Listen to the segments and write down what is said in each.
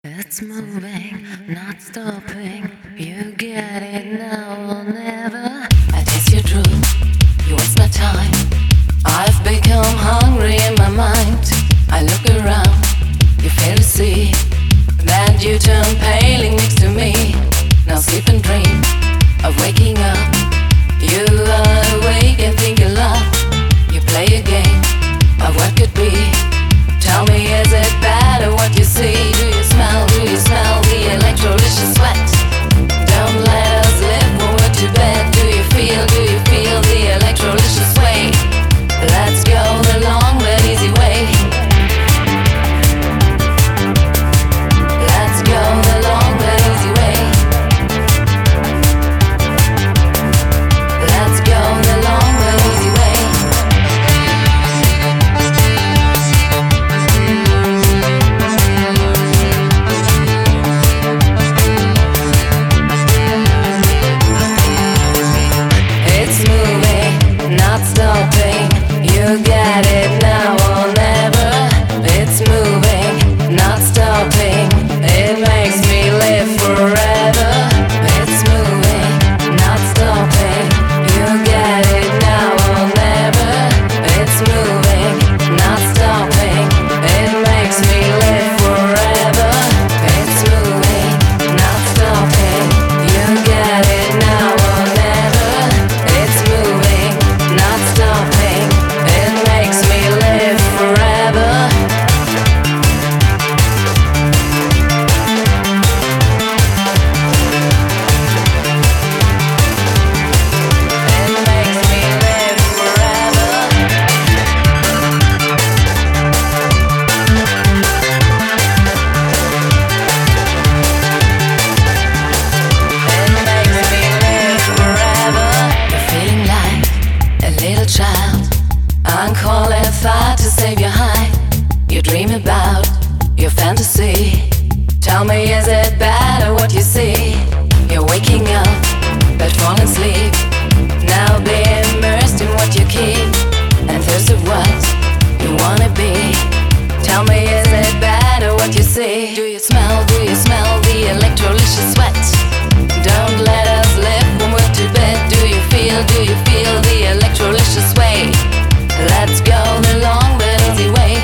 It's moving, not stopping. You get it now or never. I taste your truth, you waste my time. I've become hungry in my mind. I look around, you fail to see that you turn paling next to me. Now sleep and dream of waking up. You are awake and think a lot. You play a game of what could be. Tell me, is it bad or what you see? Do you smell the electrolicious sweat? Don't let us live when we're to bed. Do you feel the electrolicious way? Let's go the long but easy way. Let's go the long but easy way. Let's go the long but easy way. Not stopping, you get it now or never. It's moving, not stopping. It makes me live forever. It's moving, not stopping. You get it now or never. It's moving, not stopping. It makes me live forever. It's moving, not stopping. You get it now or never. It's moving, not stopping, it makes me live forever. It makes me live forever. It makes me live forever. You're feeling like a little child, unqualified to save your high. You dream about your fantasy. Tell me, is it bad or what you see? You're waking up but falling asleep. Now be immersed in what you keep and thirst of what you wanna be. Tell me, is it bad or what you see? Do you smell the electrolicious sweat? Don't let us live when we're to bed. Do you feel the electrolicious way? Let's go the long but easy way.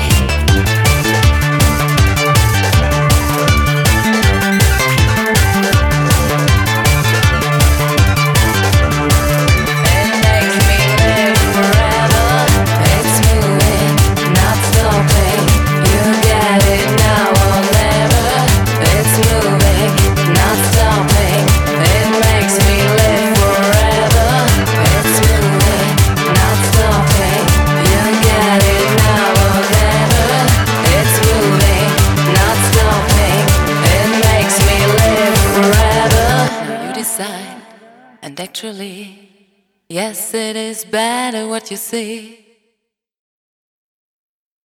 It makes me live forever. It's moving, not stopping. You get it now or never. It's moving, not stopping. It makes me live forever. It's moving, not stopping. You get it now or never. It's moving, not stopping. It makes me live forever. Now you decide, and actually, yes, it is better what you see.